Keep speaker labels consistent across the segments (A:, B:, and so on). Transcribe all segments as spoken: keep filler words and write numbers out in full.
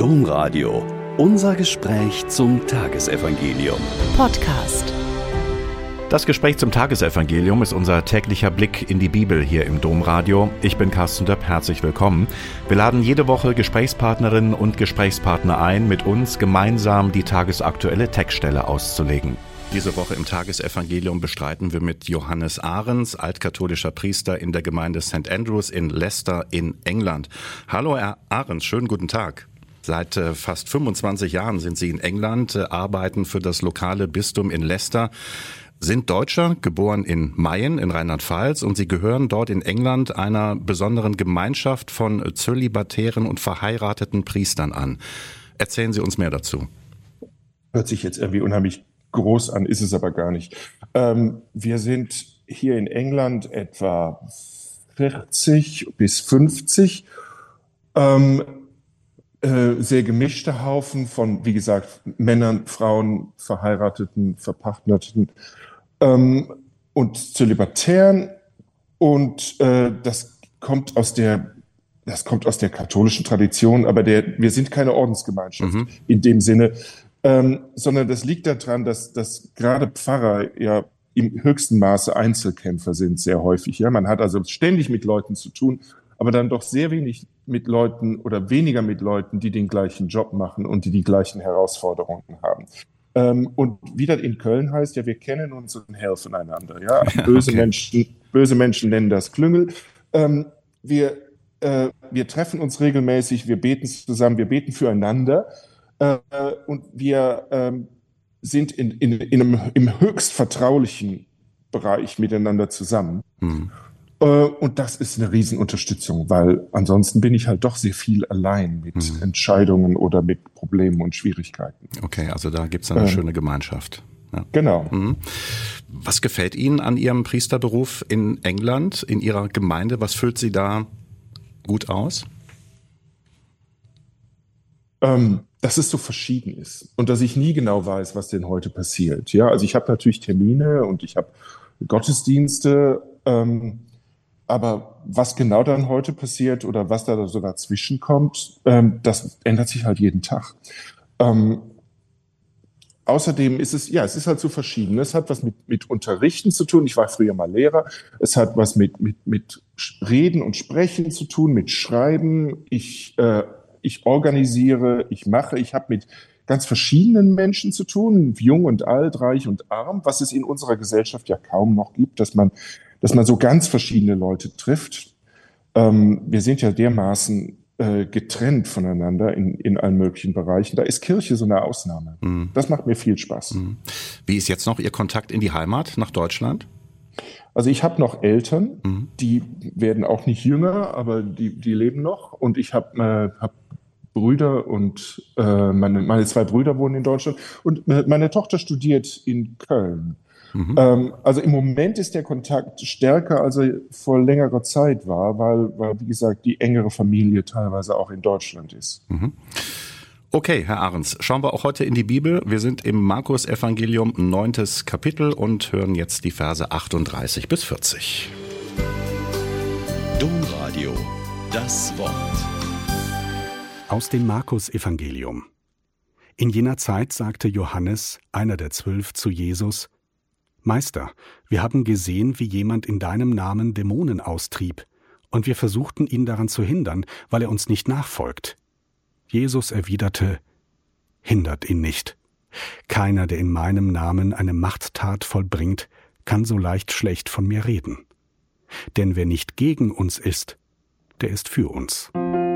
A: Domradio. Unser Gespräch zum Tagesevangelium.
B: Podcast.
C: Das Gespräch zum Tagesevangelium ist unser täglicher Blick in die Bibel hier im Domradio. Ich bin Carsten Döpp, herzlich willkommen. Wir laden jede Woche Gesprächspartnerinnen und Gesprächspartner ein, mit uns gemeinsam die tagesaktuelle Textstelle auszulegen. Diese Woche im Tagesevangelium bestreiten wir mit Johannes Ahrens, altkatholischer Priester in der Gemeinde Sankt Andrews in Leicester in England. Hallo Herr Ahrens, schönen guten Tag. Seit äh, fast fünfundzwanzig Jahren sind Sie in England, äh, arbeiten für das lokale Bistum in Leicester, sind Deutscher, geboren in Mayen in Rheinland-Pfalz, und Sie gehören dort in England einer besonderen Gemeinschaft von zölibatären und verheirateten Priestern an. Erzählen Sie uns mehr dazu.
D: Hört sich jetzt irgendwie unheimlich groß an, ist es aber gar nicht. Ähm, wir sind hier in England etwa vierzig bis fünfzig, ähm, äh, sehr gemischte Haufen von, wie gesagt, Männern, Frauen, Verheirateten, Verpartnerten ähm, und Zölibatären. Und äh, das kommt aus der, das kommt aus der katholischen Tradition, aber der, wir sind keine Ordensgemeinschaft mhm. in dem Sinne. Ähm, sondern das liegt daran, dass, dass gerade Pfarrer ja im höchsten Maße Einzelkämpfer sind, sehr häufig. Ja, man hat also ständig mit Leuten zu tun, aber dann doch sehr wenig mit Leuten oder weniger mit Leuten, die den gleichen Job machen und die die gleichen Herausforderungen haben. Ähm, und wie das in Köln heißt, ja, wir kennen uns und helfen einander. Ja, böse okay. Menschen, böse Menschen nennen das Klüngel. Ähm, wir, äh, wir treffen uns regelmäßig, wir beten zusammen, wir beten füreinander. Äh, und wir ähm, sind in, in, in einem, im höchst vertraulichen Bereich miteinander zusammen. Mhm. Äh, und das ist eine Riesenunterstützung, weil ansonsten bin ich halt doch sehr viel allein mit mhm. Entscheidungen oder mit Problemen und Schwierigkeiten.
C: Okay, also da gibt es eine äh, schöne Gemeinschaft. Ja.
D: Genau.
C: Mhm. Was gefällt Ihnen an Ihrem Priesterberuf in England, in Ihrer Gemeinde? Was füllt Sie da gut aus?
D: Ähm, dass es so verschieden ist und dass ich nie genau weiß, was denn heute passiert. Ja, also ich habe natürlich Termine und ich habe Gottesdienste, ähm, aber was genau dann heute passiert oder was da so dazwischen kommt, ähm, das ändert sich halt jeden Tag. Ähm, außerdem ist es, ja, es ist halt so verschieden. Es hat was mit, mit Unterrichten zu tun. Ich war früher mal Lehrer. Es hat was mit, mit, mit Reden und Sprechen zu tun, mit Schreiben. Ich äh, Ich organisiere, ich mache, ich habe mit ganz verschiedenen Menschen zu tun, jung und alt, reich und arm, was es in unserer Gesellschaft ja kaum noch gibt, dass man, dass man so ganz verschiedene Leute trifft. Ähm, wir sind ja dermaßen äh, getrennt voneinander in, in allen möglichen Bereichen. Da ist Kirche so eine Ausnahme. Mhm. Das macht mir viel Spaß. Mhm.
C: Wie ist jetzt noch Ihr Kontakt in die Heimat, nach Deutschland?
D: Also ich habe noch Eltern, mhm. die werden auch nicht jünger, aber die, die leben noch. Und ich habe äh, hab Brüder und äh, meine, meine zwei Brüder wohnen in Deutschland. Und meine Tochter studiert in Köln. Mhm. Ähm, also im Moment ist der Kontakt stärker, als er vor längerer Zeit war, weil, weil, wie gesagt, die engere Familie teilweise auch in Deutschland ist.
C: Mhm. Okay, Herr Ahrens, schauen wir auch heute in die Bibel. Wir sind im Markus-Evangelium, neuntes Kapitel, und hören jetzt die Verse achtunddreißig bis vierzig.
A: Domradio, das Wort.
B: Aus dem Markus-Evangelium. In jener Zeit sagte Johannes, einer der Zwölf, zu Jesus: Meister, wir haben gesehen, wie jemand in deinem Namen Dämonen austrieb, und wir versuchten ihn daran zu hindern, weil er uns nicht nachfolgt. Jesus erwiderte: Hindert ihn nicht. Keiner, der in meinem Namen eine Machttat vollbringt, kann so leicht schlecht von mir reden. Denn wer nicht gegen uns ist, der ist für uns.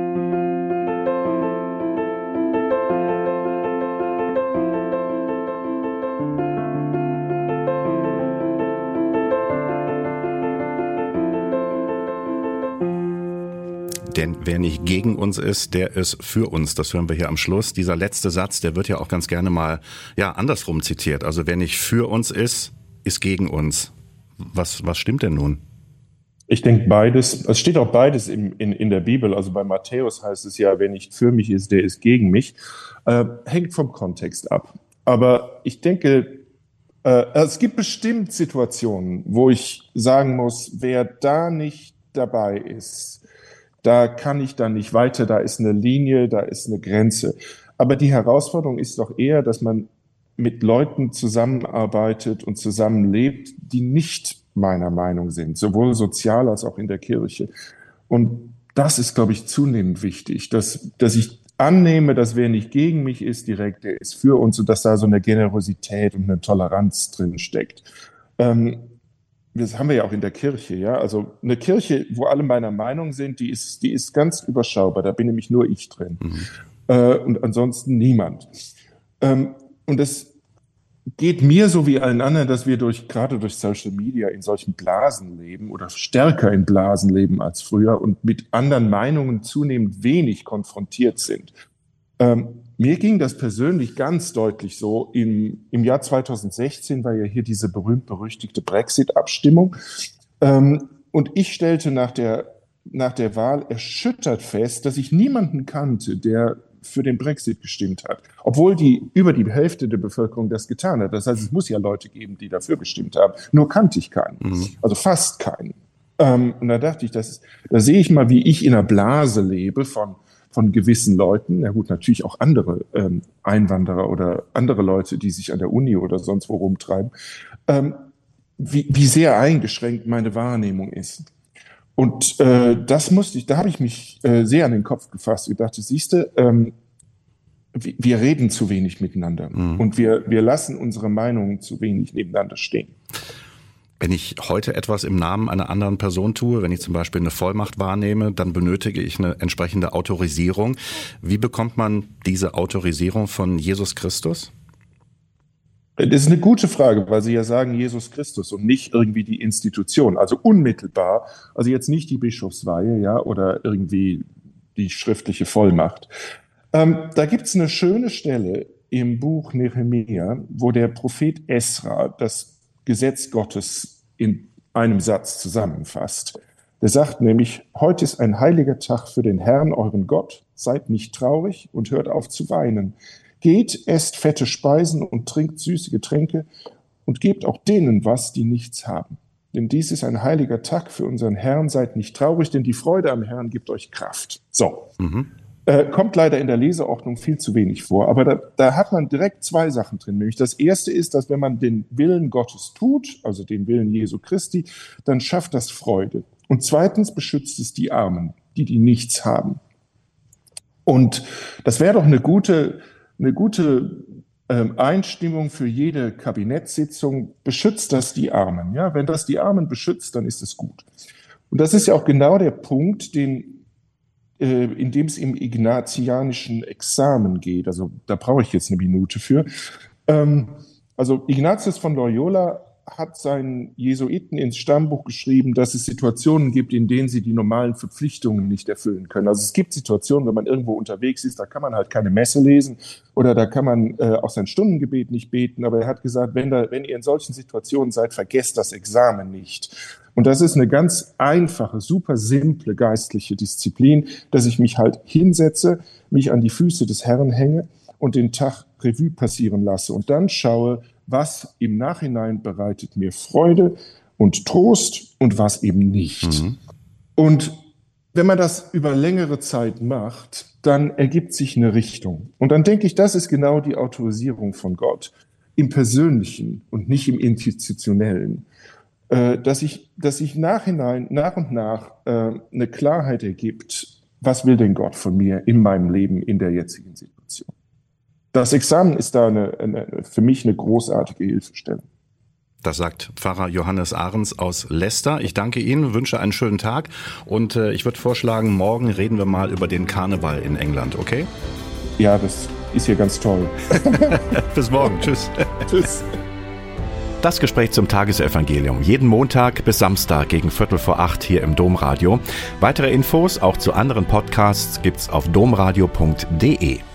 C: Denn wer nicht gegen uns ist, der ist für uns. Das hören wir hier am Schluss. Dieser letzte Satz, der wird ja auch ganz gerne mal ja andersrum zitiert. Also wer nicht für uns ist, ist gegen uns. Was, was stimmt denn nun?
D: Ich denke beides. Es steht auch beides in, in, in der Bibel. Also bei Matthäus heißt es ja, wer nicht für mich ist, der ist gegen mich. Äh, hängt vom Kontext ab. Aber ich denke, äh, es gibt bestimmt Situationen, wo ich sagen muss, wer da nicht dabei ist, Da kann ich dann nicht weiter, da ist eine Linie, da ist eine Grenze. Aber die Herausforderung ist doch eher, dass man mit Leuten zusammenarbeitet und zusammenlebt, die nicht meiner Meinung sind, sowohl sozial als auch in der Kirche. Und das ist, glaube ich, zunehmend wichtig, dass, dass ich annehme, dass wer nicht gegen mich ist direkt, der ist für uns und dass da so eine Generosität und eine Toleranz drin steckt. Ähm, das haben wir ja auch in der Kirche, ja. Also eine Kirche, wo alle meiner Meinung sind, die ist, die ist ganz überschaubar. Da bin nämlich nur ich drin. Mhm. Äh, und ansonsten niemand. Ähm, und das geht mir so wie allen anderen, dass wir durch, gerade durch Social Media in solchen Blasen leben oder stärker in Blasen leben als früher und mit anderen Meinungen zunehmend wenig konfrontiert sind. Ähm, mir ging das persönlich ganz deutlich so. Im, im Jahr zweitausendsechzehn war ja hier diese berühmt-berüchtigte Brexit-Abstimmung. Ähm, und ich stellte nach der, nach der Wahl erschüttert fest, dass ich niemanden kannte, der für den Brexit gestimmt hat, obwohl die über die Hälfte der Bevölkerung das getan hat. Das heißt, es muss ja Leute geben, die dafür gestimmt haben. Nur kannte ich keinen, mhm. also fast keinen. Ähm, und da dachte ich, das, da sehe ich mal, wie ich in einer Blase lebe von, von gewissen Leuten. Ja gut, natürlich auch andere ähm, Einwanderer oder andere Leute, die sich an der Uni oder sonst wo rumtreiben, ähm, wie, wie sehr eingeschränkt meine Wahrnehmung ist. Und äh, das musste ich, da habe ich mich äh, sehr an den Kopf gefasst. Ich dachte, siehste, ähm, wir, wir reden zu wenig miteinander mhm. und wir, wir lassen unsere Meinungen zu wenig nebeneinander stehen.
C: Wenn ich heute etwas im Namen einer anderen Person tue, wenn ich zum Beispiel eine Vollmacht wahrnehme, dann benötige ich eine entsprechende Autorisierung. Wie bekommt man diese Autorisierung von Jesus Christus?
D: Das ist eine gute Frage, weil Sie ja sagen Jesus Christus und nicht irgendwie die Institution, also unmittelbar, also jetzt nicht die Bischofsweihe, ja, oder irgendwie die schriftliche Vollmacht. Ähm, da gibt's eine schöne Stelle im Buch Nehemia, wo der Prophet Esra das Gesetz Gottes in einem Satz zusammenfasst. Der sagt nämlich, heute ist ein heiliger Tag für den Herrn, euren Gott, seid nicht traurig und hört auf zu weinen. Geht, esst fette Speisen und trinkt süße Getränke und gebt auch denen was, die nichts haben. Denn dies ist ein heiliger Tag für unseren Herrn. Seid nicht traurig, denn die Freude am Herrn gibt euch Kraft. So, mhm. äh, kommt leider in der Leseordnung viel zu wenig vor. Aber da, da hat man direkt zwei Sachen drin. Nämlich das erste ist, dass wenn man den Willen Gottes tut, also den Willen Jesu Christi, dann schafft das Freude. Und zweitens beschützt es die Armen, die, die nichts haben. Und das wäre doch eine gute... Eine gute ähm, Einstimmung für jede Kabinettssitzung, beschützt das die Armen. Ja? Wenn das die Armen beschützt, dann ist es gut. Und das ist ja auch genau der Punkt, den, äh, in dem es im ignatianischen Examen geht. Also da brauche ich jetzt eine Minute für. Ähm, also Ignatius von Loyola hat seinen Jesuiten ins Stammbuch geschrieben, dass es Situationen gibt, in denen sie die normalen Verpflichtungen nicht erfüllen können. Also es gibt Situationen, wenn man irgendwo unterwegs ist, da kann man halt keine Messe lesen oder da kann man äh, auch sein Stundengebet nicht beten. Aber er hat gesagt, wenn, da, wenn ihr in solchen Situationen seid, vergesst das Examen nicht. Und das ist eine ganz einfache, super simple geistliche Disziplin, dass ich mich halt hinsetze, mich an die Füße des Herrn hänge und den Tag Revue passieren lasse und dann schaue, was im Nachhinein bereitet mir Freude und Trost und was eben nicht. Mhm. Und wenn man das über längere Zeit macht, dann ergibt sich eine Richtung. Und dann denke ich, das ist genau die Autorisierung von Gott im Persönlichen und nicht im Institutionellen. Äh, dass sich dass sich nachhinein, nach und nach äh, eine Klarheit ergibt, was will denn Gott von mir in meinem Leben in der jetzigen Situation. Das Examen ist da eine, eine, für mich eine großartige Hilfestellung.
C: Das sagt Pfarrer Johannes Ahrens aus Leicester. Ich danke Ihnen, wünsche einen schönen Tag und äh, ich würde vorschlagen, morgen reden wir mal über den Karneval in England, okay?
D: Ja, das ist hier ganz toll.
C: Bis morgen, tschüss.
D: Tschüss.
C: Das Gespräch zum Tagesevangelium. Jeden Montag bis Samstag gegen Viertel vor acht hier im Domradio. Weitere Infos auch zu anderen Podcasts gibt's auf domradio punkt de.